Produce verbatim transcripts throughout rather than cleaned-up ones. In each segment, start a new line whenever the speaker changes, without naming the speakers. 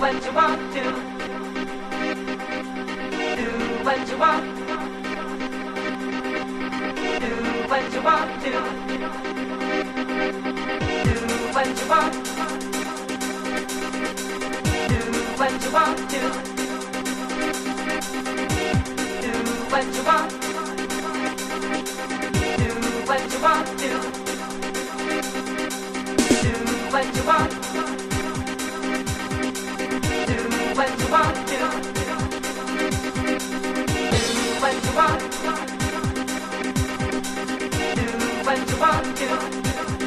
what you want to. Do what you want. Do what you want to. Do what you want. Do what you want to. Do what you want. Do what you want to. Do what you want. Do what you want to. Do what you want. Do what you want to.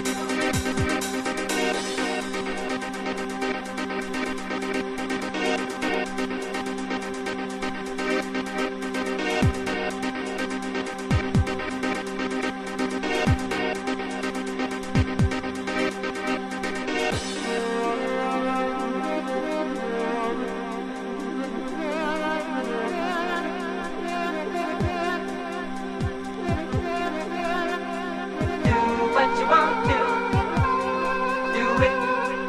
What you want to do it.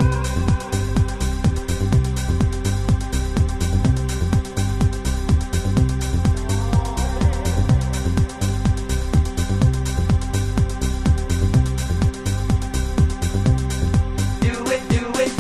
Do it, do it.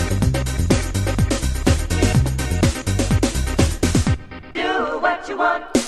What you want.